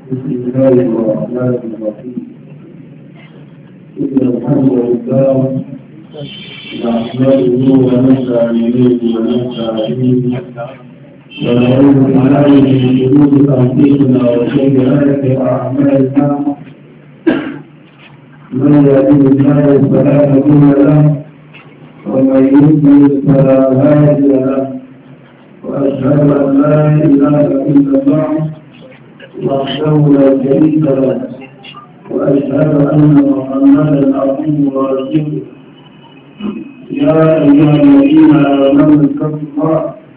بسم الله الرحمن الرحيم إن الحمد لله نحمده ونستعينه ونستهديه ونعوذ بالله من شرور أنفسنا وسيئات أعمالنا من يهده الله فلا مضل له ومن يضلل فلا هادي له وأشهد أن لا إله إلا الله وحده لا شريك له وأشهد أن محمدا عبده ورسوله يا أيها الذين آمنوا اتقوا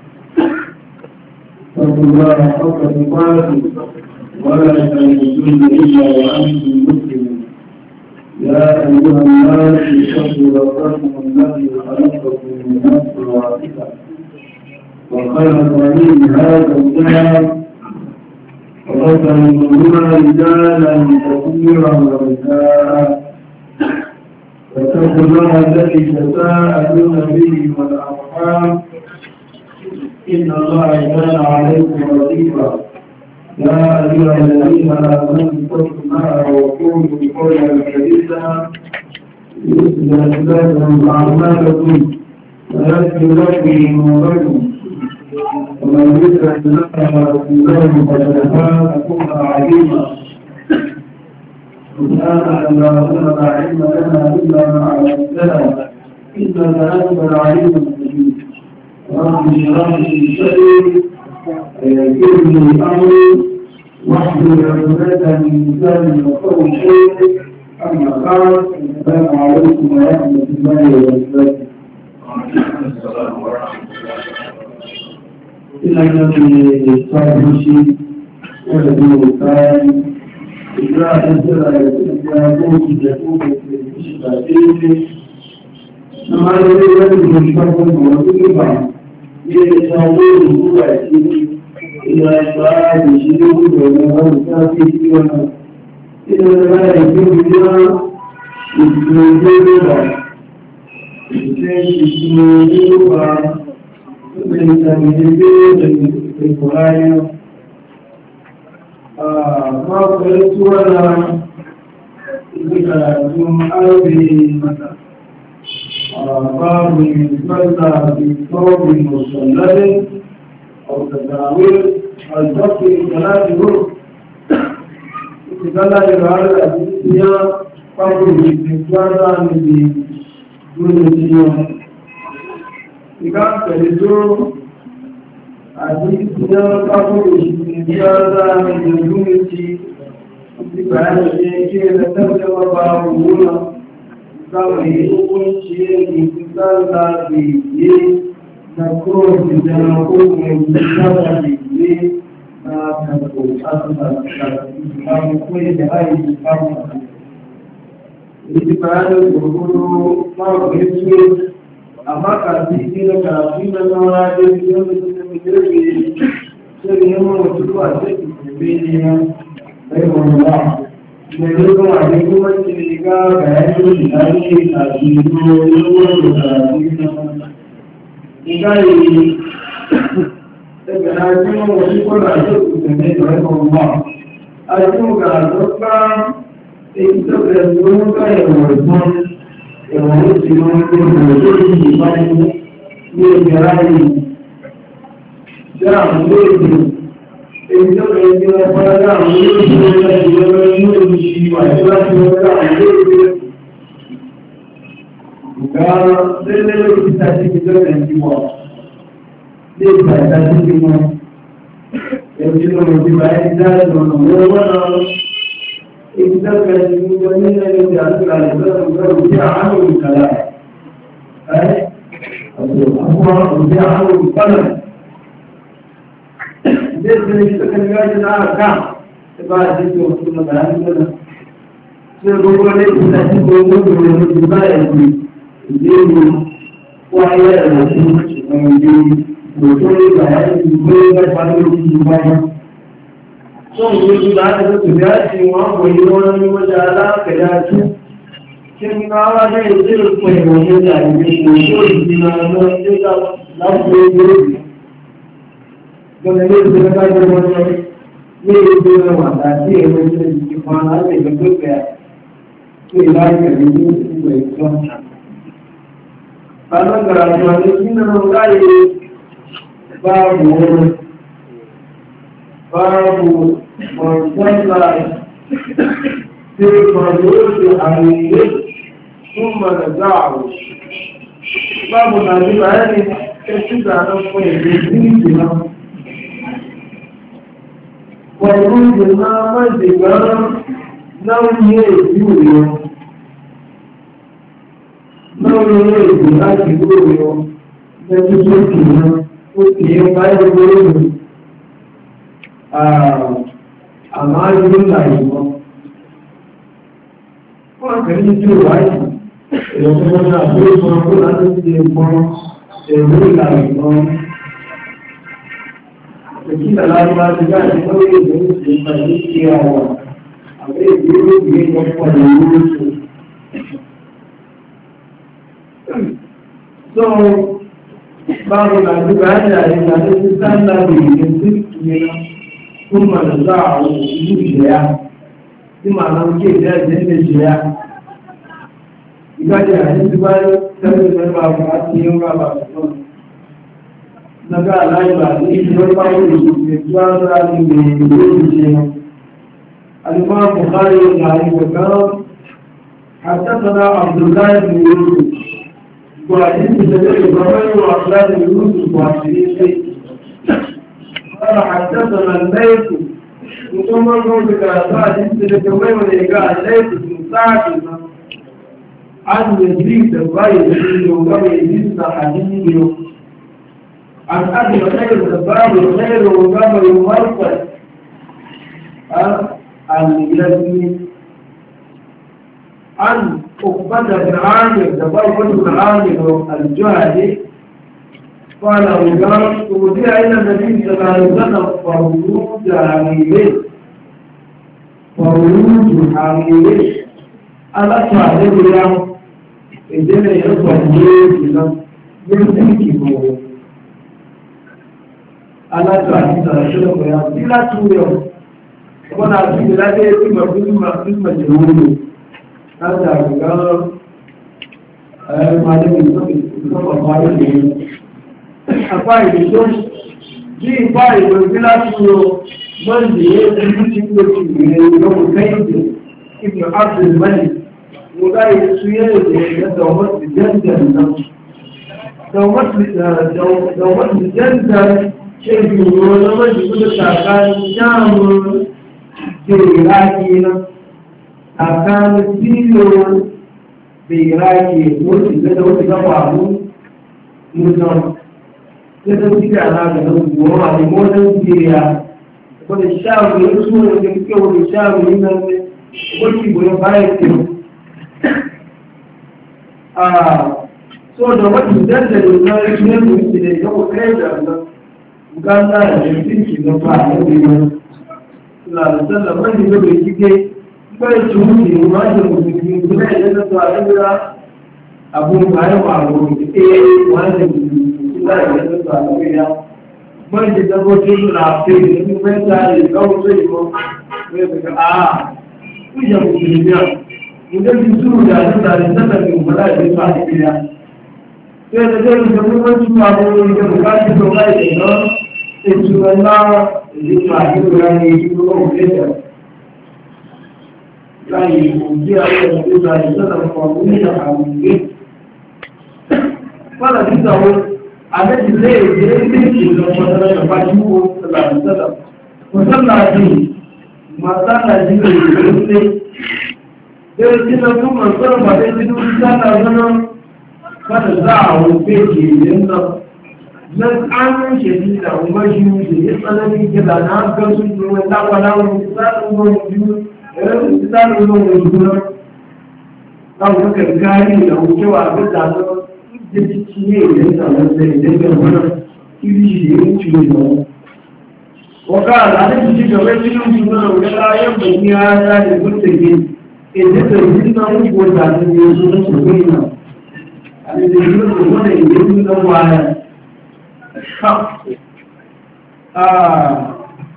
الله حق تقاته ولا تموتن إلا وأنتم مسلمون يا أيها الناس اتقوا ربكم الذي خلقكم من نفس واحدة وخلق منها زوجها وذكر منهما رجالا كثيرا ونساء واتقوا الله الذي تساءلون به والأرحام إن الله كان عليكم رقيبا يا أيها الذين آمنوا اتقوا الله وقولوا قولا سديدا يصلح لكم أعمالكم ويغفر لكم ذنوبكم ومن يطع الله ورسوله فقد فاز فوزا عظيما سبحانك اللهم لا علم لنا إلا ما علمتنا إنك أنت العليم الحكيم رب اشرح لي صدري ويسر لي أمري واحلل عقدة من لساني يفقهوا قولي أما بعد السلام عليكم ورحمة الله وبركاته. إلا الذي صار شيء ولده كان إجراء الزرع يكون يكون في الشبابين نما يريد أن يشتغل ويطلع يتساوي هو إلى إجراء الشيء ويوضع فيه إلى لا يكون بها يتساوي القرآن ما قلت ولا ذكرتم أرضي باب المثلى في ثوب مسلل أو تداوير الضبط ثلاث جروب استدل على الأدلة قبل الاستفادة من دون اليوم إذا كنتم أدينا قبل الاستفادة من دون اليوم بأن يكون ترجمة بعضهما كما يكون شيء استدل به تكون بجنبه من استدل به ما تكون أصلا كما يكون بأي فرق استفادة الوجود ما يكون amma kafin da kafin da zama da yau da suka jirgi sai yin wata zuwa sai ke ne sai wani ba da yau kuma ne kuma ke ga bayani da ne a cikin yau da igai daga na cikin wani kuma da su ne da wani ba a cikin ga dokka sai da zuwa ga yau ìwọ̀n tí wọ́n tó bọ̀ lórí ìbáyé ní ìgbẹ̀rá yìí jẹ́ àwọn olóògbé èyí tó bẹ̀rẹ̀ tí wọ́n fọ́nà láwọn olóògbé láti lọ́wọ́ ní òṣìṣì wà tí wọ́n ti wọ́n láwọn olóògbé ìgbà lẹ́lẹ́ lórí ìtàkì ìjọba ti wọ̀ ní ìgbà ìtàkì ti wọ́n èyí tó bẹ̀rẹ̀ tí wọ́n ti dáa lọ́nà wọ́n إنك المؤمنين يجعلون الإنسان رجع عنه الكلام أي الأمر رجع عنه القلم جدا يشتكل يجب كام تبقى جدا وصلنا بهذا سيقول لك تأتيك ومدر والمجبائي الدين وعيا الوصول ويجب وصول بهذا الكل يجب الجبائي son yi da aka su dace wa koyi wani wajen alaƙa da su kin kawo da ya ce koyi wani da ne ko shi na nan da lafiya ne da ne da ka da wani ne ya zo wata ce ya wani da jiki kwana da ga duka to ila ka ne su mai son ana garatuwa ne shi na nan gari babu manzala sai faruwa a ne ثم نزعه babu na ji bayani ta ci zanen kwaye da zinci na kwararrun jina majigar nauyi juriyo nauyi jina juriyo da ci soki na kuke bayan gurin a majin rayuwa kuma kari cewa yi ìrọ̀pọ̀ náà tó sọ pé láti ṣe mọ́ ẹ̀rọ ìlànà ìkílẹ̀ láríwá ti jáde lórí ìlú ìpàdé sí àwọn àbẹ́ ìgbéró ìgbé ọ̀pọ̀ ìlú oṣù. So, báwo la ti bá ṣe àyíká tó ti sáńdà bèèrè sí ìpínlẹ̀ tó mọ̀ lọ́sọ̀ àwọn ìlú ìṣẹ̀yà tí màá lọ kí èdè ẹ̀jẹ̀ ń ṣẹ̀yà. Ìgbàjẹ́ àti báyé tẹ́lẹ̀ mẹ́fà àti yọ́nà àbàtàn náà aláìbà ní ìjọba òṣìṣẹ́ tó ára ní ìgbèrè ìṣẹ́ alìmọ́ Bukhari ìgbàrí gbẹ̀gbẹ̀rán àtẹ́sọ́nà Abdullahi bin Yusuf gbọ́ àti ìṣẹ́lẹ̀ ìgbàmẹ́rù Abdullahi bin Yusuf wà sí ilé قال حدثنا الليث ثم قلت كذا حديث كمان قال الليث بن سعد عن يزيد غير يزيد حديثه عن أبي خير الزبار خير وقام يمرقل عن يزيد عن أقبة بن عامر زبار بن عامر الجهدي قال وقال ودي إلى النبي صلى الله عليه وسلم فروج عميلين فروج عميلين ألا تعلم اليوم ìdílé ìrọ́pọ̀ ní ìlú ní ìgbò alájọ àti ìsànṣẹ́lẹ̀kọ̀ ya bí láti rẹ̀ ọmọ náà sí ìdájẹ́ ìgbìmọ̀ ìgbìmọ̀ ìwòrò láti àgbègbè ẹ̀rọ̀mọdé ìsọ́pọ̀ parí ìlú apá ìlú bí ipá ìlú bí láti rẹ̀ mọ́lì ẹ̀rọ tí ó ti rẹ̀ lọ́wọ́ kẹ́yìndé ìgbìmọ̀ ápùlù mẹ́lì وبقى يسويه دومات الجندل دومات الجندل شيء يقولون لما يقول الشعبان جامل بإراكينا أكان سيلو بإراكي موت إذا دوت جوابه مجرم إذا تيجي على هذا الموضوع على مودن سيريا يقول الشعب يرسول يقول الشعب يقول يقول بايتهم so da wani dandalin na rikin mulki da yau kai da uganda da yankinki na fara da yau lalata da wani da bai kike bai ci mulki ma da mulki kuma idan da fara da abun bayan ma mulki wani da mulki da ya da fara da ya mai da dabbobin na fe da kuma sai da kawo sai ko sai da kuja mulki ya idan bi su da su da zaka bi mala da ba da gida sai da dai da mun ci ma da da bukati to kai da no sai su na da ma da ne shi ko ko da kai ku ji a da da ko mun da hawo fala da wo a da zai je da shi da wannan da ba shi ko sallallahu alaihi wasallam ko sallaji ma sallaji ne sai kina tun mansar ba dai ji duk sana zama kada za a wuce ke yin nan nan an shi da umar shi ne ya tsanani ke da na ga su ne wanda ba na wani tsarin wani biyu irin tsarin wani biyu na wuce gari da wucewa ga da na da ciki ne ya samu da idan ga wani iri shi ya wuce ne wakala da shi ga wani cikin suna wani ayan bayyana da gurtake idan da yi na muku da ta ne su na su kai na a da yi na kuma da yi na waya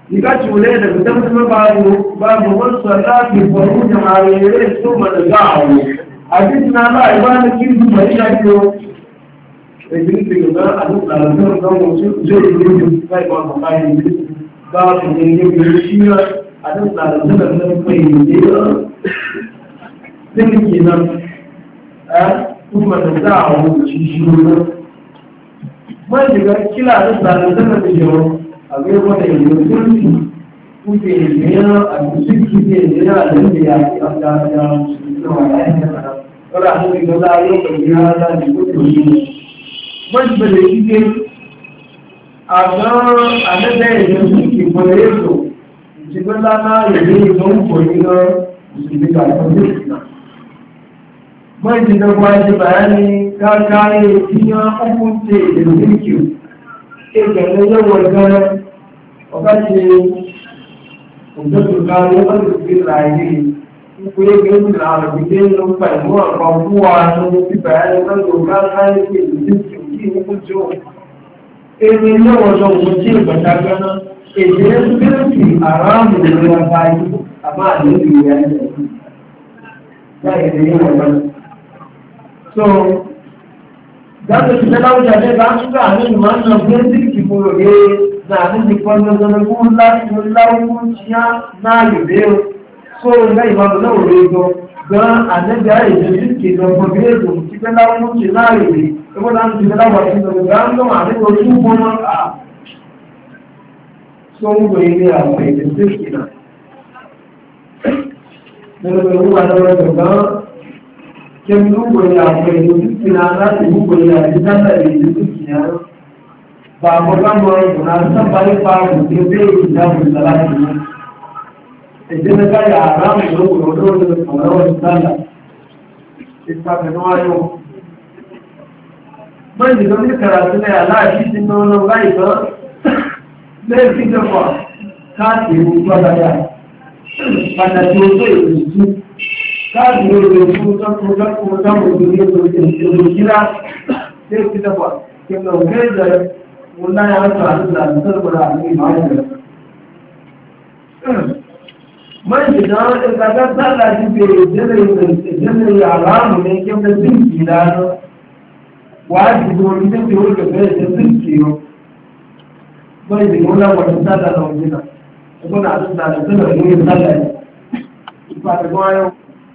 Ika cule da fitar kuma babu wasu sarrafi faru da marere su mana za'awo. A cikin na ba a ba da kirki mai shafiyo. Da kirki ga a duk ɗalibin kan wasu zai yi kai ba ku kayan kirki. Ba su ne ne shi a duk ɗalibin da kan kai ne kirki nan. Kuma da za'awo shi ne. Mai daga kila duk ɗalibin da ke akwai wata yanzu turki kuke yana a cikin ke yana da yadda ya ke an da ya suna ya yi kana kada a cikin gaza yau da ya da ne kuke yi man da da kike a ga a na da yanzu turki kwale so cikin lana ya ne don koyi na musulmi ga kwanci na man da kwaji bayani ka kare tiya hukunce da turki ìgbẹ̀rẹ̀ lọ́wọ́ ẹgbẹ́ ọ̀gá ṣe òjòjò kárí ọdún sí ìlàyé nípa ẹgbẹ́ ìlà àrùgbé ló ń pẹ̀lú ọ̀pọ̀ fún wa ní bíbẹ̀ ẹgbẹ́ ọ̀gá kárí pé ìlú tí ó kí ní kújò èmi lọ́wọ́ lọ́wọ́ tí ìgbẹ̀ta gánà èdè ẹgbẹ́rẹ́sì àráàmù ìlú ọba yìí àmà àlejò ìyá ẹ̀jẹ̀ láì lè yíwọ̀n lọ́wọ́. So, Zato ci ta lauja ne ba su ga hannun wannan basic kifuro ne na hannun kwanan zanen kullakunciya na yubeyo so na imamu na orego don annabi ya yi da suke don fagirezo ci ta laukunci na yube kuma da su ta laukunci da ga an gama ne ko su kuma a so mu goyi ne a mai da suke na daga da ruwa da wani gaba kem lugo ya kai duk na za su lugo ya ji ta da duk ya ba mu ga mu na san ba ni fa mu ke be da mu salati ne idan ka ya ramu lugo do do ko rawar sallah isa ga nayo mai da ne karatu ne Allah shi din nono gai ba ne ki da ba ka ti mu ba da ya ba da to to káàdì olùdó fún tọ́kùnrin ìrìnkíra tí ó ti dẹ́pọ̀ kí n lọ gẹ́gẹ́ wọn láyé àtọ̀ àdúgbà nítorọ̀bọ̀dá ní ìmáyẹ̀ mọ́jì náà ìgbàgbà sáàlá ti bèèrè ìdílé àráàmù ní kí n lè sínkì lánà wà á jù lórí tí ó lè bẹ́ẹ̀ jẹ́ sínkì rọ mọ́jì wọn láwọn ti sáàlá lọ jìnà ẹgbọ́n àdúgbà nítorọ̀ ní ìsáàlá ìpàdégún ayọ́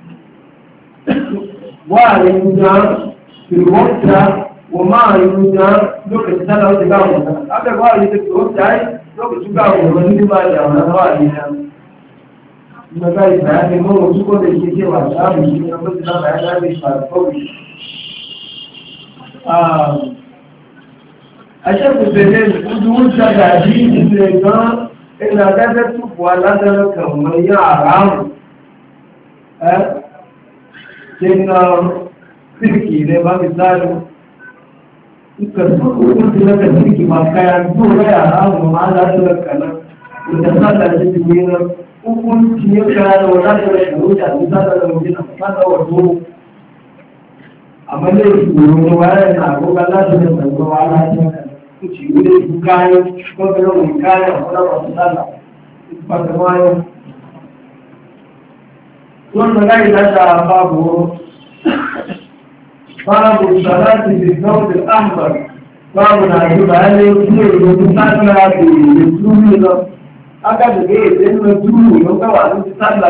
wa'ayin firwata wa ma'ayin lokacin da wata gawo da aka wa'ayin da firwata yi lokacin gawo da wani ba da wani wa'ayin da na zai bayani mawa su ko da ke cewa samun shi na mutu na bayan da bai faru kawai a shekku da ne kudu wuce da ji ne ga ina gadar tukuwa ladar kamar yara Sehingga fikir dia bagi tahu kesukuan tidak terfikir makanya dua orang mengalah terkena sudah sadar jadi dia ukun dia kerana orang terlalu jauh sadar mungkin apa tahu amalnya guru orang nak bukanlah sudah berbuat kuci udah bukan kau belum bukan orang salah bagaimana ثم لا إله باب الصلاة بالثوب الأحمر باب نعجب عليه كثير وتصلى بالسوري أكاد إيه لأنه السوري يوقع أن تصلى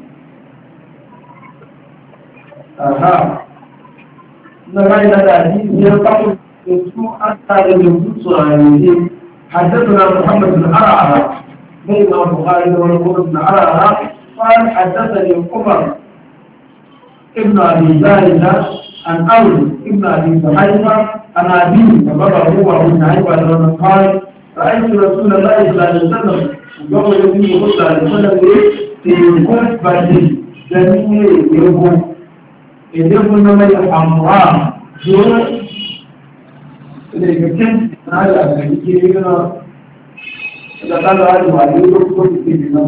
لا إله إلا يقول يسوع أكثر من عليه حدثنا محمد بن عرعرة بين البخاري ومسلم بن عرعرة قال حدثني عمر ابن ابي زايده عن اول ابن ابي سحيفه عن ابيه فبرأ هو ابو سحيفه قال رايت رسول الله صلى الله عليه وسلم يوم الذي صلى الله عليه وسلم في كفه جميع يوم يدخل من الحمراء دون لكن هذا كثيرا إذا قال هذا ما يقول كثيرا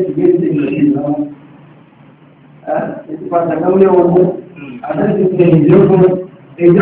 itu pada kau yang umum ada di hidupmu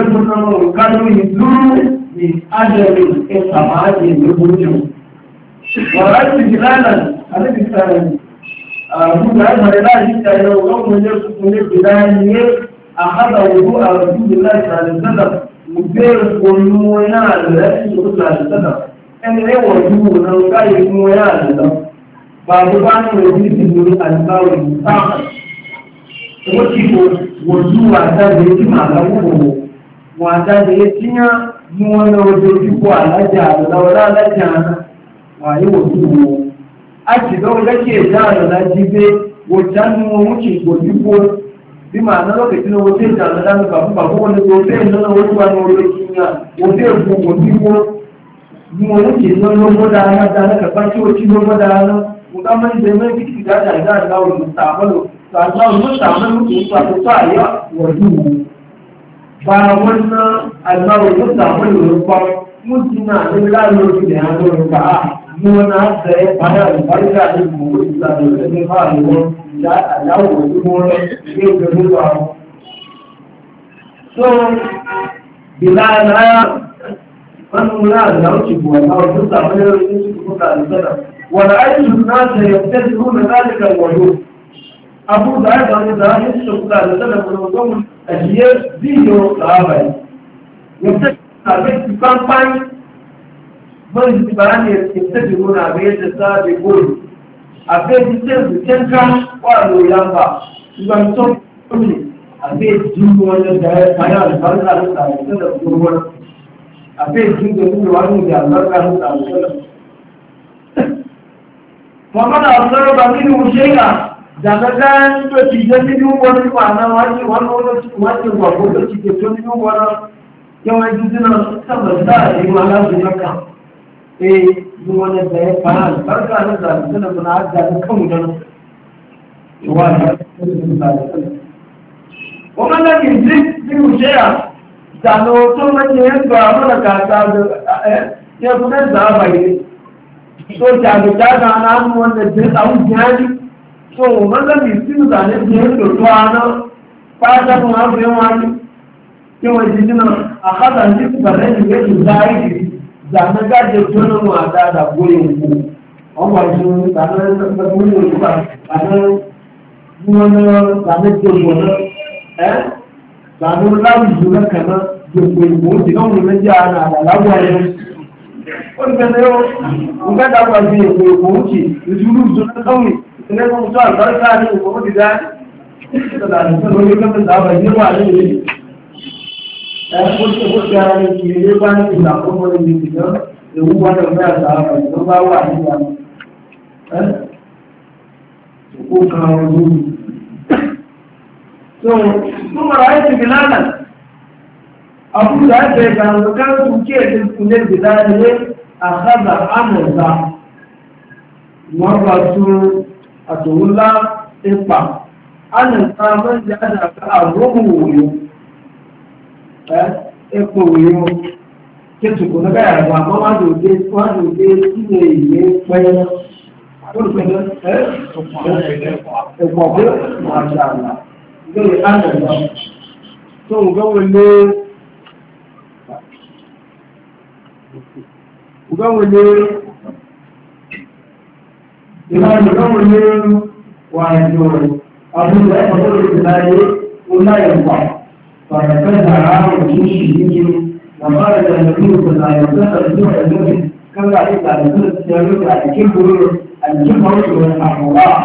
nama kalau itu di ada di sama di hidupmu ورأيت جلالا أنا بسألني أقول هذا لا جدا يوم من البداية أخذ وضوء رسول الله صلى الله عليه وسلم مدير قلونا لرسول الله صلى الله عليه وسلم أن يوضوء نوكاي قلونا لله بعضان ويجب الأنباء المستعمل وكيف وضوء هذا يتم له وهذا يتم موانا وجوده على جعل لولا لجعل ويوضوء أجدوا لك يجعل لجبه وجانوا وجوده bí màá ná lọ́kẹ̀ tí wọ́n tẹ́ ìjà lọ́dá nípa fún bàbá wọn ní wọ́n tẹ́ ìjà náà wọ́n tí wà ní orí ìkíyà wọ́n tẹ́ ìfún wọn bí wọ́n bí wọ́n ń kì í lọ́wọ́ dáadáa dáadáa kàfá tí ó tí lọ́wọ́ dáadáa mo ká mọ́ ìdè mẹ́rin kìkì dáadáa dáadáa olùsàmọ́lò tàbí olùsàmọ́lò kì í pàtó àyà wọ̀dú wọn. bá wọn ná àgbáwò olùsàmọ́lò ló pa mú ti náà ní láàrin oṣù ní àwọn olùkà á bí wọn náà fẹ́ padà ìbáríkà ní ìmọ̀ olùsàmọ́lò àyàwó ojúmọ́ rẹ̀ ní ìgbẹ̀rún àwọn. So, Bilal wọ́n mú láàrín àwọn ṣìgbò àwọn tó sàmúlẹ̀ ní ṣùgbọ́n àìsọ́nà. Wọ̀n àìsùn náà ṣe yọ̀tẹ́ sí rúnà láti kẹwọ̀lú. Abúrúdà àìsàn ní ìdára ní ṣùgbọ́n àìsọ́nà pẹ̀lú ẹ̀ṣìyẹ́ bí yóò sàábà yìí. Yọ̀tẹ́ tàbí ti pánpán mọ́ ìsìnkú ní ìṣẹ́ ìrúnà àbẹ́yẹ́ sáàbì góòlù. Àbẹ́jì tẹ́lù kẹ́ńká wà lórí yàmbá ìgbà tó tóbi àbẹ́jì wọn lè bẹ̀rẹ̀ pàyà àlùbáríkà ló tàbí tẹ́lẹ̀ gbogbo wọn àbẹ́jì gbogbo wà ní ìdí àlùbáríkà ló tàbí tẹ́lẹ̀. Mọ̀mọ́dà ọ̀sọ́rọ̀ bá nínú ṣe à jàgbẹ́gá tó ti jẹ́ nínú wọn nípa àná wájú wọn lọ́wọ́ wọ́n ti wà bó tó ti tètò nínú wọn náà yẹ wọn ju sínú sábà sáà ìwọ aláṣẹ kan. Zuwa da ya fara barka da zaɓi da muna da kan don wa da kuma da ke jin shaya da no to mace yan ba mana ka ta ya kuma zaba ne so ta ga ta na mu wanda ke tsawo jani so man da mi sin da ne ke to ana fa ta mu ha be wani ke wani jina a hada ji ba ne ne ke zai zane gaje tunan wata da goyin ku an wajen zane da goyin ku zane wani zane ke wani zane lawi juna kana da goyin ku di kan wani jiya na da lagwaye wani gane yau nga da gwaje ya goyin ku wuce da juru juna kawai ne kuma mutu albarka ne ko wani da da da wani kan da ba jirwa ne Ẹ̀kọ́ ara ní kí ilé bá ní ìlà àkọ́kọ́ ní ìgbìyàn ewu gbọ́dọ̀ mẹ́ àtàrà ìjọ bá wà nígbà ó kan ọdún. So, tó mọ̀rọ̀ ayé ti fi lánà, àbúrò àti ẹ̀gbà àwọn káàkiri kí èdè ìpínlẹ̀ ìgbìlá ilé àkábà àmọ̀ta. Wọ́n bá tún àtòwúlá ipa. Àmọ̀ta mọ́jẹ́ àdàkà àwọn òwò epo ìwò kéèkùn ní bẹ́ẹ̀ àgbà mọ́ wá lòdé sílé ìwé pẹ́yẹ́ olùpẹ̀lẹ̀ ẹ̀pọ̀ pé màṣàlá lórí ánàlá tó ń gọ́wọ́ lé wà ìjọ àbúrò ẹ̀kọ́ tó lè láyé ó láyé فنفذها وشيشه وخرج النبي صلى الله عليه وسلم جوع المسلم كما يقول على كل التجارب على الكبر والحمراء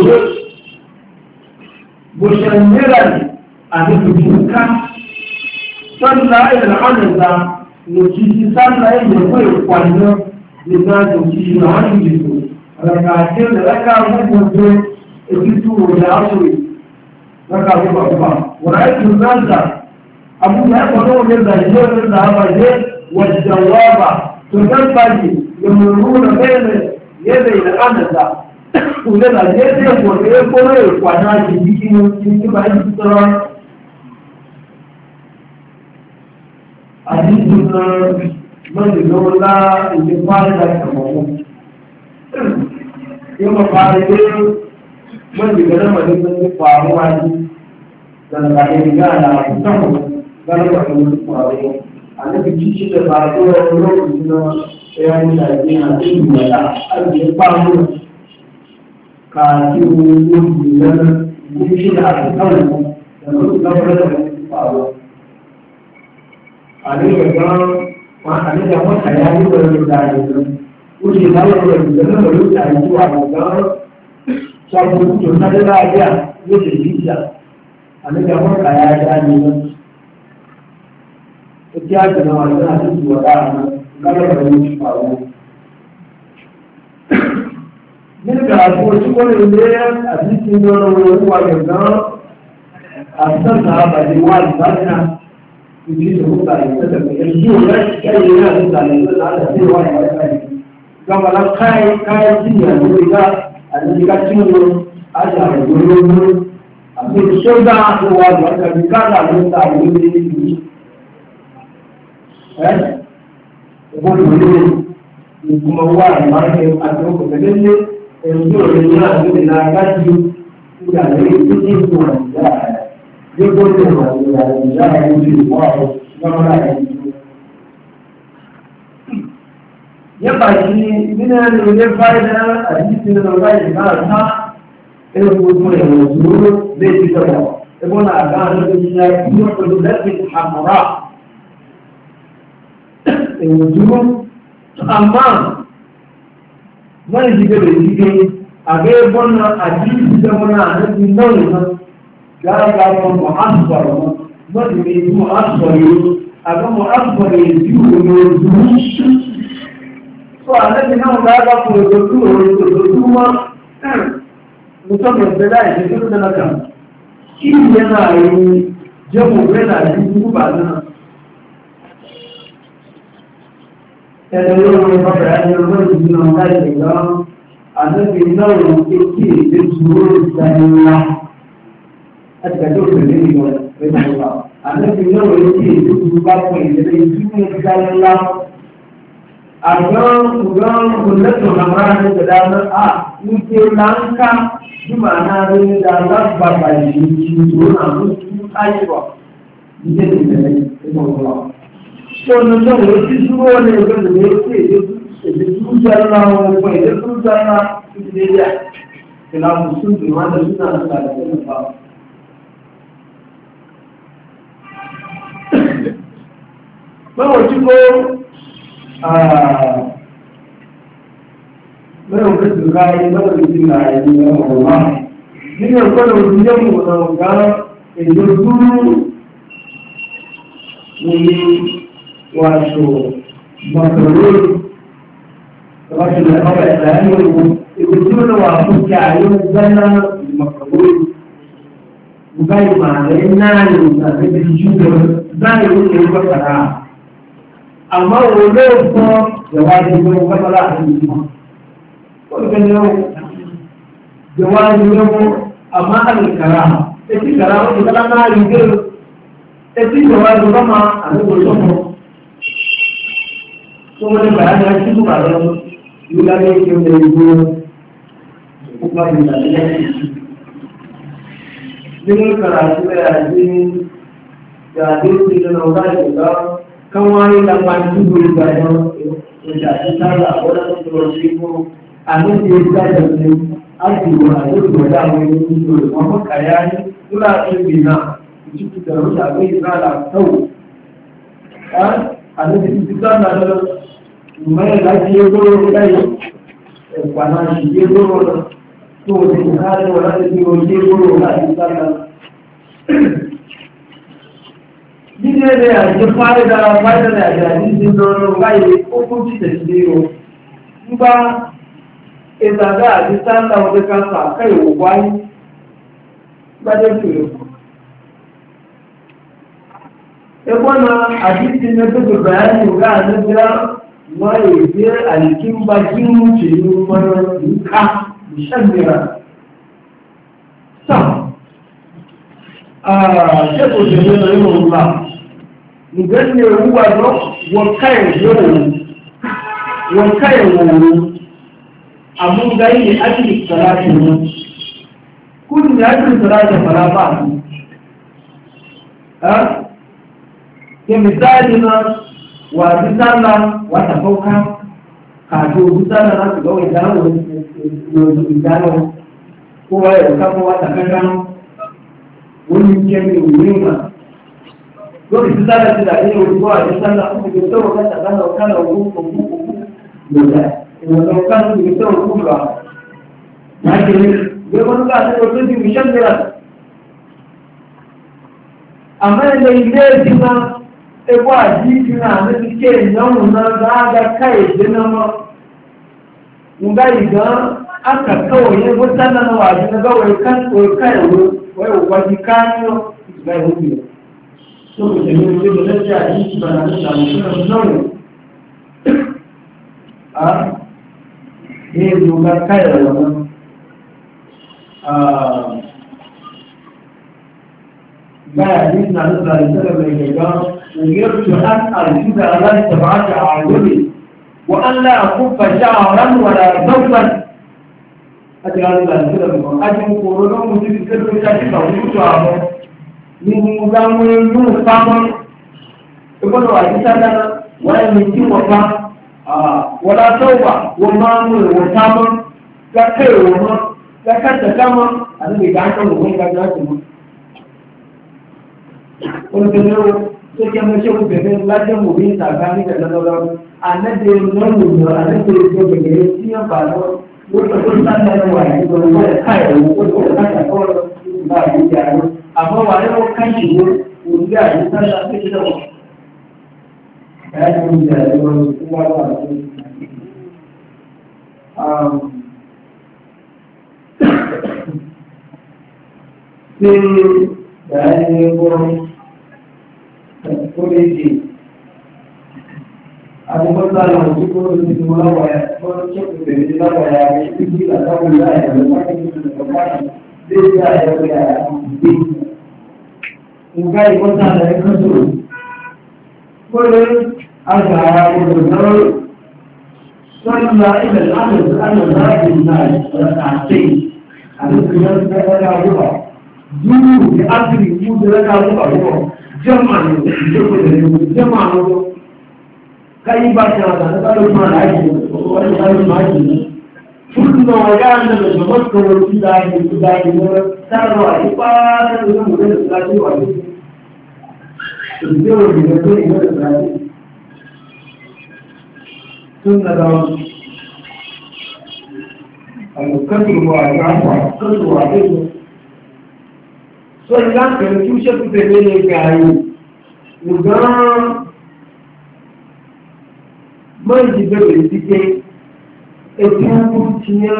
مشمرا عن الجوكا صلى الى العنزه نجيسي صلى الى القوانين لذلك نجيسي عن الجسم ركعتين ركع مجمد الجسم والعصر raka zuba zuba wa aikin zanta abu ya kwano wajen da yi wajen da haɓa ne wajen waba to zan baki ya murmu da bayan yadda yi da anasa kule da je zai kwato ya kone ya kwana shi jikin ba yi tsoron a jikin mai zola ike fara da kamamu yi mafari ne wanda ga zama da sun faruwa ne da na kare riga da musamman ganin da wani faruwa a na biki shi da faruwa lokaci na ya yi shafi a cikin wata arziki kwamu kafin wani nan yin shi da aka kawai da su gaba da wani faru a ne ga gan ma'ana da wata ya yi wani da ya yi wuce na yi wani da na wani da ya yi wa ga gan sabon kuto na da lafiya ya ce jijiya a ne da wata ya ja ne nan ta kiya ga na wani na cikin wata a nan gaba da wani faru nígbà àti wọ́n lè lé àdíkì lọ́rọ̀ owó àgbẹ̀gbọ́n àtúntà àbàdì wà ìbájá ìdí ìṣòwòta ìpẹ́tẹ̀pẹ̀ èyí ò rẹ̀ kẹ́yìn náà ní ìsàlẹ̀ ìlú láti wà ìbájá yìí gbọ́mọ̀lá káyé tí ìyàwó ìgbà àti ìgbà tí ó lọ àjà ìgbòlógún àti ìṣọ́gbà àti wà ìbájá bí káàdà ló ta àwọn ilé ìlú ìgbòlógún ìgbìmọ̀ wà ìbájá àti òkùnkùn ẹ̀rùn rẹ̀ ní àgbẹ̀ lágájú ìgbà lẹ́yìn tó ní ìlú àìyá rẹ̀ yóò tó lè wà ní àìyá rẹ̀ ní ìwọ̀ àwọn lọ́wọ́lá ẹ̀yìn. Yẹ́pà sí nínú ẹni ilé fáìlà àti ìsinmi ọ̀gá ìgbà àtà ẹ̀rọ gbogbo ẹ̀rọ ìdúró lé ti sọ̀rọ̀ ẹgbọ́n náà àgbà àwọn ìṣẹ́ ìlú pẹ̀lú lẹ́sìn àmọ́ra ẹ̀rọ ìdúró àmọ́ wani shiga da shige a ga wannan addini da wannan annabi nawa ne ga mu asbar wani ne mu asbar a ga mu asbar ne biyu ne so annabi nawa da ga ku da su ma musamman da da shi da naka shi yana yi jamu yana yi ba nan ẹ̀rọ ìwọ̀n ìfọ̀bẹ̀rẹ̀ ẹni ọgbọ́n ìdíná láìpẹ̀ lọ àdókè náà ló ń ké kí èdè dúró ìdánilá láti kàtó òṣèlú ìwọ̀n ìfọ̀bẹ̀rẹ̀ àdókè náà ló ń ké èdè dúró bá pọ̀ ìdílé ìdúró ìdánilá àgbọ̀n òlẹ́tọ̀ nàmúrà ní ìgbàdáná à ń ké láńká jùmọ̀ náà ló ń da lágbàgbà ìṣòro náà ló tún káyọ̀ ìdílé ìdílé ìfọ̀bẹ̀rẹ̀. Sono dove si suole quello che si usano poi che si usano che la muscolo di mano si sta facendo fa ma oggi però questo dai non si dai non ma io quello che diciamo non ga e tu wato makarori wato da kawai da hanyar rubutu da wasu kyayin zana makarori bugai ma da yana yin da zai shugaban zai wuce yi bakara amma wanda ko da wani yau bakara a cikin ko da yau da wani yau amma alkara ita kara wata kala na rigar ita da wani zama a cikin so wani bayani ya ci zuwa don yula ne ke da yi kuma da yanzu yin karatu da yaji da dinsu da nauka da ga kan wani lambar tubu da yan da shi tara a wani turanci ko a nan da ya sa da ne ake wa a yau da da mai yin tubu da kuma kayani kula da bina cikin da rusa bai zala sau a nan da cikin da mai láti ogoro láyé ẹ̀pàná ṣìgbé lóró lọ tó o ti káàrí wọ́n láti fi ojú lóró láti sára. Nílé rẹ̀ àti fáìdára fáìdára àti àdíjì lọ́rọ̀ láyé ó kún títẹ̀ sí o. Nígbà ìtàgá àti sáńtà ọdún káńtà káìwò wáyé gbájẹ́ fèrè. Ẹgbọ́n náà àdíjì ní ẹgbẹ́ bẹ̀rẹ̀ ní ọ̀gá àdíjì waye biyar alikin bakin wuce yi wani duka da shan bira sam a shekau da zai zai mawa idan ne ruwa don wankayen yau wankayen wuru abun gani ne ake salatin nan kudin ya ake salatin fara ba ke misali na wa bisala wata fauka kafin wuta na nasu ga wani gano kowa ya wuta kowa ta kankan wani jami wuri ma lokacin tsara su da ne wani kowa da sallah kuma da tsawo kan ta zana kan da wuri da wani kan da tsawo kuma na ke ne bai wani ka sai wasu jimi shan jira amma da ile jina ebo àjíjì náà ní kíkẹ́ ìnáwó náà dáadáa káyèdé náà mọ́ nígbà ìgbọ́n akàkọ́wò yẹn bó sáná náà wà jùlọ bá wọ́n káyèwó wọ́n yóò wájú káyọ́ ìgbà ìwúbi rẹ̀ tó kò tẹ̀lé ojú lọ lẹ́sẹ̀ àjíjì bàrà ní ìṣàmùsùn náà ní èdè ọgbà káyèwó náà báyà ní ìsìnkú àti ìṣẹ́lẹ̀ mẹ́gbẹ̀gbọ́n ويرجو أن أرجو على سبعة أعين وأن لا أكف شعرا ولا ثوبا أجعل الله سلمه أجل قولنا مجد سلم شاكك ويشعر من مدام يوم فامر يقولوا أجسادنا ولا يمكن وفا ولا ثوبا ومامر وتامر ككي وما ككتكما أنا بيجعلنا ومين كجاسم ونقول tó jẹ́ mọ́ṣẹ́ òbẹ̀rẹ̀ lájẹ́ mò ní ìtàgá ní ìdẹ̀lọ́lọ́ anẹ́dẹ̀ lọ́rùn anẹ́dẹ̀ ìjọ gẹ̀gẹ̀rẹ̀ tí yàn bà lọ lóòótọ́ tó sáńdà wà nígbà owó ẹ̀ka ẹ̀wọ̀ ó lọ́wọ́ láti àkọ́rọ̀ nígbà àdéjì àárọ̀ àmọ́ wà lẹ́wọ́ ká ìṣòro òní àdé sáńdà tó ṣe lọ́wọ́. ẹ̀yà tó ń jẹ́ ẹ̀rọ ìwà wà lọ́wọ́. ṣé ìyá ẹni gbọ́ polisi adibota la usiku ni mlawa ya kocha kubeli lawa ya hivi la sababu ya desa ya ngai kota la kuzu kule azara kuzo salla ila al-amr ana zabi nas rak'atayn adibota la huwa duru bi akli mudra huwa jama'a jama'a kai ba ta da kalo ma da shi wani kalo ma shi kullu wajana da makka wa tidai ne tarwa ipa da mu da salati wa ne da ne da salati sunna da al-qadr wa al-afa qadr wa al-afa so ìlànà pẹ̀lú tí ó ṣẹ́kù tẹ̀lé ní ẹgbẹ̀ ayé ṣùgbọ́n mọ́ ìdíbẹ̀rẹ̀ sí pé ètò ọkùn ti yán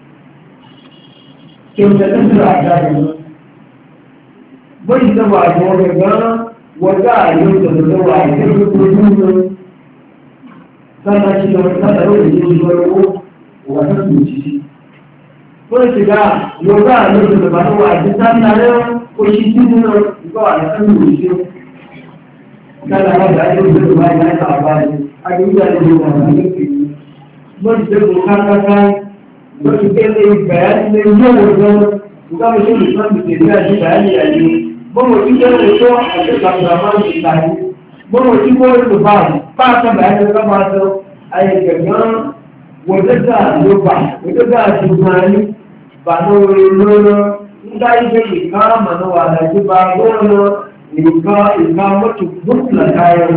kẹmẹ̀lẹ́sẹ̀ àjáyé mọ́ ìjọba àwọn ọ̀rẹ̀gbọ́n wọ́dá àyè ìjọba àyè tó dúró sábà ṣe lọ sábà ó lè ṣe ìjọba owó wà tó kù sí wọ́n ti dá yorùbá àyè ìjọba tó wà àti sábà rẹ̀ oṣù tí nínú ìgbọ́ àyẹ̀fẹ́ ìrìnṣẹ́ kára ọjà ayé ìgbẹ́lú wáyé láìka àbáyé agbègbè àlejò wà ní lókè lóṣù tó kò kákáká lóṣù tẹ́lẹ̀ ìgbàyà ilé yóò wọ́n ìgbàmọ̀ tó lè sọ́ọ̀tì tẹ̀lé àti ìgbàyà àyè bọ́mọ̀ tí tẹ́lẹ̀ tó àti ìgbàgbà máa ń ṣe láyé bọ́mọ̀ tí kò lè bá pàtàkì bàyà tó máa sọ ayé gẹ̀gán wọ́dẹ́gà ló bà wọ́dẹ́gà ti máa ní bàánú orí lọ́rọ́ nígbà yìí ìka mọ̀nà wà láti bá gbọ́nà ìka mọ́tò gbọ́nà káyọ̀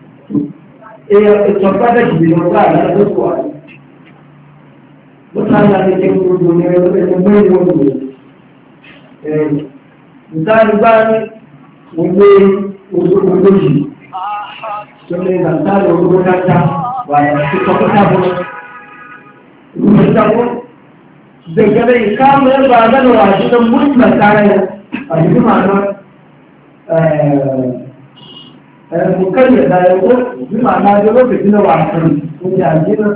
ètò pàtàkì ìlú ọ̀gá àdájọ́ tó wà ní. wọ́n sáà láti jẹ́ gbogbo ní ẹgbẹ́ mẹ́rin wọ́n lò. ìsáàlú bá ní wọlé olóòjì tó lè nàtàlẹ̀ olóòjì dáadáa wà ní tọkọtàbọ̀ daga kamun ba zan wa cikin mutum kayan a cikin ma'ana mukan ya da yau bi ma'ana da lokacin da wasan sun yaji na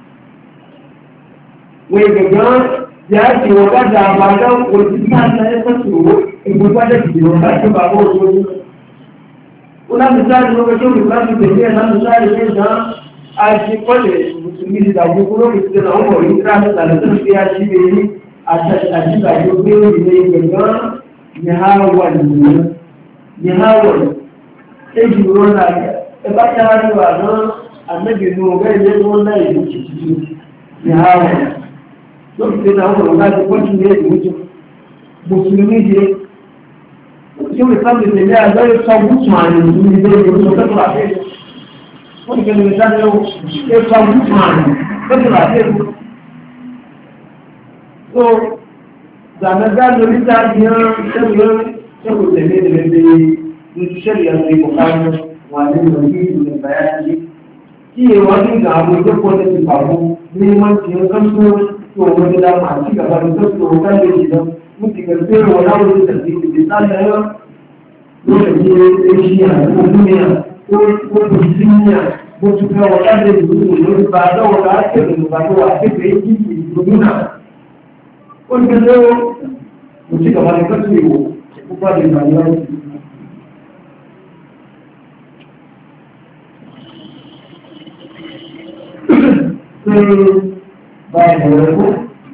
wai gaga ya ce wa gada ba don wajen ta na ya fasu igugba da ke yau ba ba ba wasu kuna misali lokacin misali da ke na misali ne da a shi kwale musulmi da gugu lokacin da umar yi kira da tsalitun fiya shi ne yi a shi da yi biyu ne gaga ya hawa ne sai shi ruwan na ba ta hannuwa don annabi no ga yi wallahi da ciki ya hawa lokacin da hawa ga da kwanci ne da mutum musulmi ne shi ne sabbi ne ya ga sabu tsani ne da ya so ta fara wani kan da ta yau ya sabu tsani ta fara so da na ga da rita biya shari'a saboda ne da ne shari'a ne bukhari wani da bayani tí wọ́n ní àwọn ìjọpọ̀ ní ti pàbó ní wọ́n ti ń kọ́sọ́ tó wọ́n ní dáa máa tí gàbà ní tọ́sí wọn ká lè jìnà mú ti gẹ̀rẹ́ pé wọ́n láwọn ní tẹ̀sí ìdè sálẹ̀ ẹ̀rọ lórí ní èṣìyà ògúnmíà ó bù sí níyà bó tún fẹ́ wọn ká lè jìnà lórí bá dọ́wọ́ ká kéde nípa tó wà kéde èyí ìgbòmí náà ó ní gẹ́gẹ́ ó mú ti gàbà ní tọ́sí ìwò púpọ̀ lè gbà yọ babu wani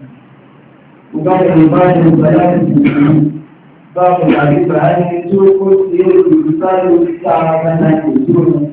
babu bayanin bayanin babu yare bayanin to ko tsaye da misali ta kana ke to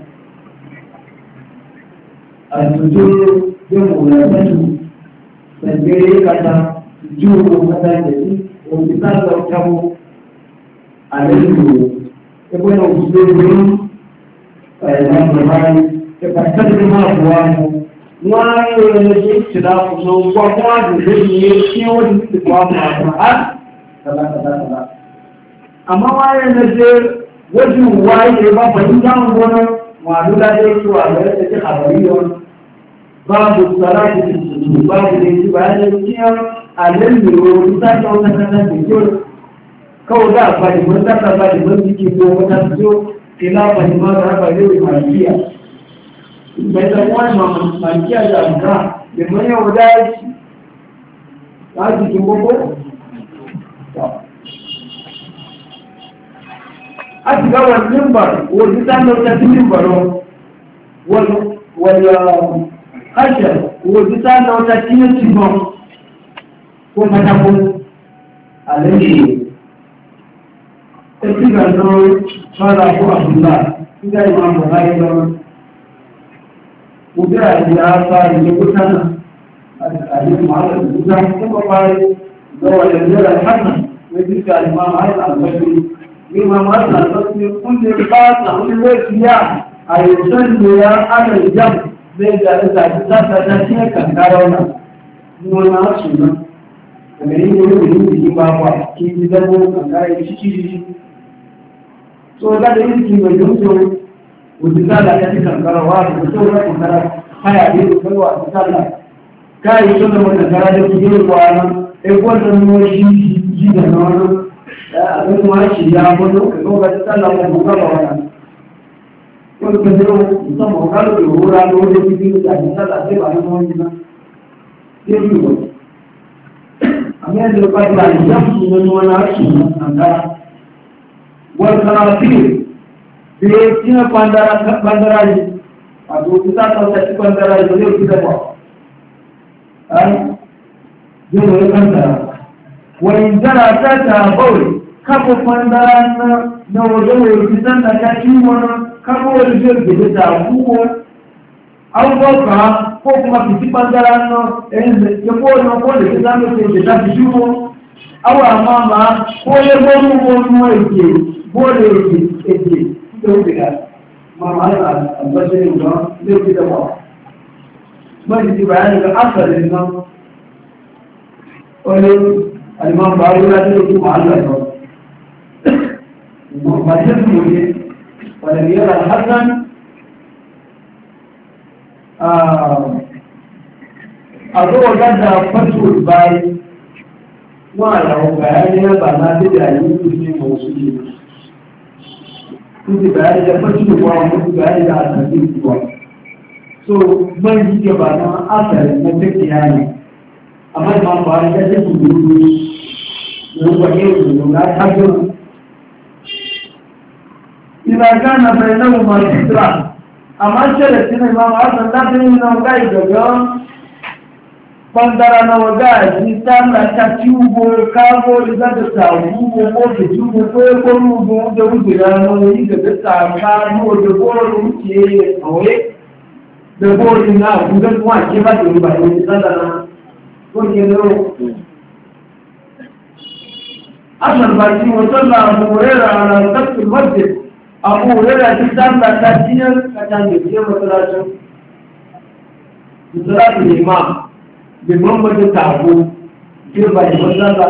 a tuto yin wulatantu da gare kata juwo kata da shi o misali da kabo a lalito ebe na kusurin bayanan da bayan da kasar da ma buwa mu wọ́n á rí ẹni tí ìṣẹ̀dá ọ̀sán gbọ́ fún àdúgbò ní tí wọ́n ti ti pọ̀ àmà àmà tàbátàbátàbá. àmọ́ wọ́n á rí ẹni tí wọ́n ti wá ilé bá pẹ̀lú dáhùn gbọ́nà wọ́n àdúgbàdé tó àgbẹ̀rẹ̀ tẹ̀lé àbẹ̀rí wọn. báàbò sọ́lá ti ti tùtù báàbò lè ti bá ẹni tí wọ́n àlẹ́ ìlú ìsájọ́ ọ̀sán tẹ̀jọ́ kawai da fadimar kasa fadimar jiki ko wata so ila fadimar raba yau maliya bai da wani maliya da amka da mai yau da yaki ta jikin gbogbo a ti gawa nimbar wani sanar da nimbaro wani harshen wani sanar da cikin ko matakon alaƙi ẹ̀sìn ìgbàlọ́ fara fún àbúlá nígbà ìwọ̀n àbúlá ìlọ́rọ̀ òbí àti àáfà ìjọkútánà àti màálà ìgbúgbà tó bọ́ parí lọ́wọ́ ẹ̀lẹ́rẹ̀ hànà méjì sí àìmá màálà àgbẹ̀bí ní màmá àtàlọ́sí fún lè bá àwọn ilé ìfìyà àyẹ̀sọ́ ìlera àrẹ̀ ìjàm lẹ́gbẹ̀ẹ́ àti látàdá sí ẹ̀kàkárọ̀ náà ní wọn máa ṣùgbọ́n ẹ̀mẹ̀rin ní orí ìlú bá wà kí ní lọ́wọ́ àgbáyé títí so da yin ki mai yuto wujita da ya cikin karawa da so da kuma haya ne da kalwa da sallah kai so da wannan gara da ki yi kwana e wannan no shi ji da nono a ga kuma shi ya bodo ko ga sallah ko ga wannan ko da dero musamman ga da hura da wani cikin da sallah sai ba mun yi na sai yi amma da ba da ya shi ne wannan shi nan da والخناصير بيتنا بندراي أبو كتاب توسع بندراي بيجي كتاب أي جل بندرا وإن جرى تاتا بول كابو بندرانا نوجو كتاب نكاشيمون كابو رجل بيجا بوكو أو بوكا كوكما كتاب بندرانا إن يقول نقول كتاب بيجا بيجو أو أماما كل يوم يجي bole yake da wuce ma'amala albashirin ba zai fi da ba mai ji bayani ga asalin nan wani aliman ba wula da yake ma'ala ba ba shi su ne wani yara hassan a zuwa gada fasfot bayi wa yawon bayani ya ba na da yayin su ne masu ne kuke bayani da fashi da kuwa kuke bayani da asali kuwa so man yi gaba na asali na tafiya ne amma ma ba ya ce ku gudu ne ko ne ku na tajo ina kana bainahu ma sitra amma shere tana ma asan da ne na gai daga bandara na waga ji tana ta tubo kago da da sabu ko da tubo ko rubu da wuce da no yi da ta ka no da goro wuce oye da kowace na gudan kuma ke ba ta yi ba ne tsada ko ke zo asal baki wato la Abu Hurairah ala tafsir masjid Abu Hurairah ta tamba ta cikin katan da ke masallacin masallacin imam da Muhammad Tabu ke ba da masallata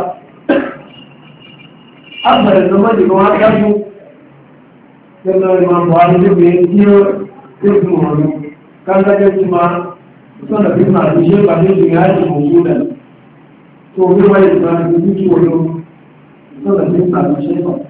asal da mai da wata su kana imam Buhari da bai yi ko kuma kan da kuma suna da kuma da shi ba da ya yi musulan to bai wai da duki wannan suna da kuma da shi ba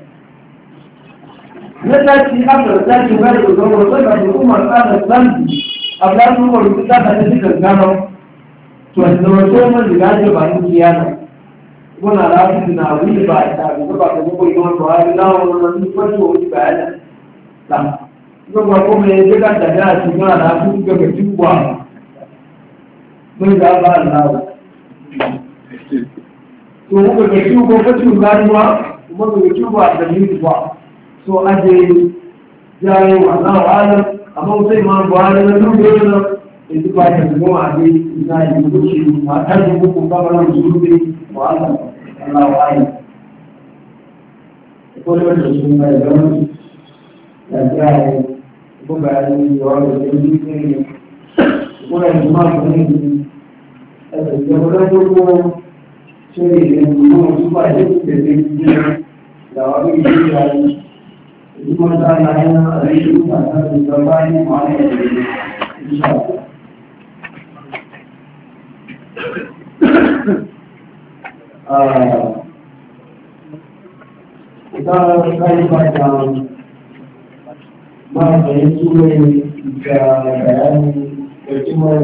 na tashi aka tashi bai da gaba sai da kuma tsada santi abla su ko rubuta da cikin gano to da wato mun da ga ba ni kiyana wannan rafi na wuri ba ta ga ba ko ko yi to ai na wannan ko to ba ya ta gbogbo akọ́mọ ẹgbẹ́ kàtàkì àti ìgbọ́n àdáàkú gbẹ̀gbẹ̀ tí wà mọ́já bá aláwọ̀ tó wọ́n gbẹ̀gbẹ̀ tí ó gbogbo tí ó bá ní wá wọ́n gbẹ̀gbẹ̀ tí ó wà àtàrí ìwà tó ajé járe wà láwọ̀ alẹ́ àmọ́ tó ìmọ̀ àbọ̀ alẹ́ lórí lọ ètò bá tẹ̀sùgbọ́n àdé ìgbà ìlú tó ṣe àtàrí gbogbo bábára ìlú pé wàhálà aláwọ̀ alẹ́ ẹ̀kọ́ lọ́wọ́ gbogbo àti ọ̀rọ̀ ìlú ní ìwọ̀n ìgbìmọ̀ àkùnrin ẹ̀sẹ̀ ìjọba lọ́gbọ́gbọ́ ṣe ìrìnàmù náà tó bá jẹ́ ìpẹ̀lẹ̀ ìgbìmọ̀ ìdàwà bí ìlú ìyàrí ìgbìmọ̀ sáà náà àrí ìlú àti ìjọba ní àwọn ìrìnàmù ìṣàkóso. Ìtàn káyípadà máa bẹ̀rẹ̀ tí ó lè ìgbà àyà ní ẹ̀tí mọ́